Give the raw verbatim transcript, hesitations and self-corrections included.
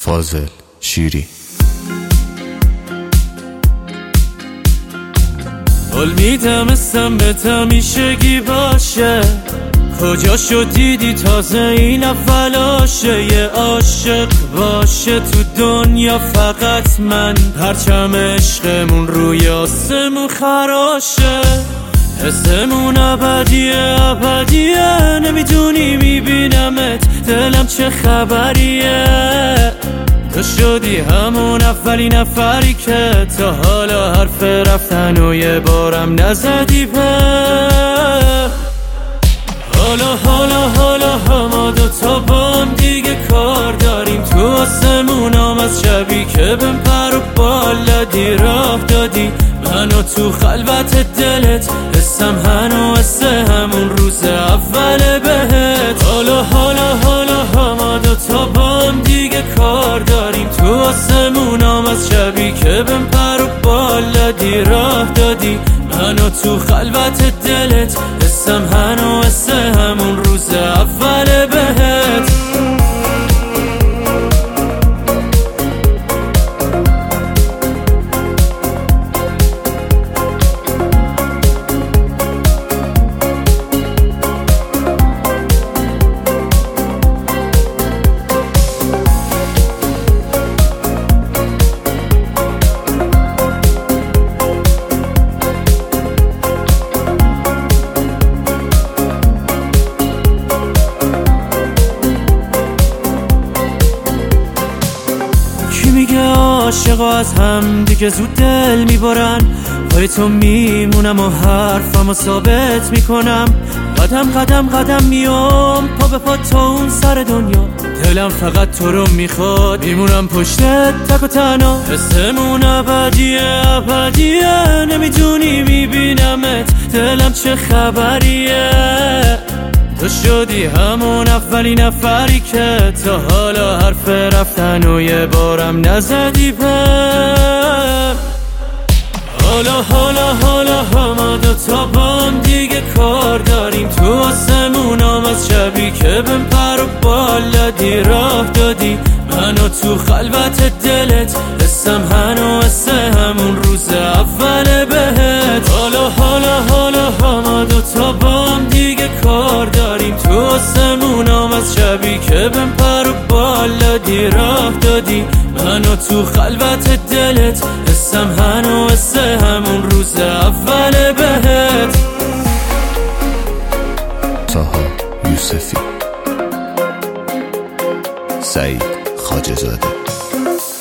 فاضل شیری. حال میدم اسم به تمیشگی باشه، کجا شد دیدی تازه این اولاشه. یه عاشق باشه تو دنیا فقط من، پرچم عشقمون روی آسمون خراشه. حسمون ابدیه ابدیه، نمیدونی میبینمت دلم چه خبریه. تو شدی همون اولین نفری که تا حالا حرف رفتن و یه بارم نزدی به. حالا حالا حالا ما دوتا با هم دیگه کار داریم، تو آسمونام از شبی که بهم پر و بال دادی راه دادی منو تو خلوت دلت. حسم هنو حس همون روز اول بهت. حالا حالا حالا ما دوتا با هم دیگه کار داریم، تو آسمونام از شبی که بهم پر و بال دادی راه دادی منو تو خلوت دلت. حسم هنو حس همون روز اول بهت. میگه عاشقا از هم دیگه زود دل میبارن، پای تو میمونم و حرفمو ثابت میکنم. قدم قدم قدم میام پا به پا تا اون سر دنیا، دلم فقط تو رو میخواد میمونم پشتت تک و تنها. حسمون ابدیه ابدیه، نمیدونی میبینمت دلم چه خبریه. تو شدی همون اولین نفری که تا حالا حرف رفتن و یه بارم نزدی پر. حالا حالا حالا ما دوتا با هم دیگه کار داریم، تو آسمونام از شبی که بهم پر و بال دادی راه دادی منو تو خلوت دلت. حسم هنو حس همون روز اول بهت. حالا حالا حالا ما دوتا با هم دیگه کار داریم، تو آسمونام از شبی که بهم پر و بال دادی راه دادی منو تو خلوت دلت. حسم هنو حس همون روز اول بهت. طاها یوسفی، سعید خواجه‌زاده.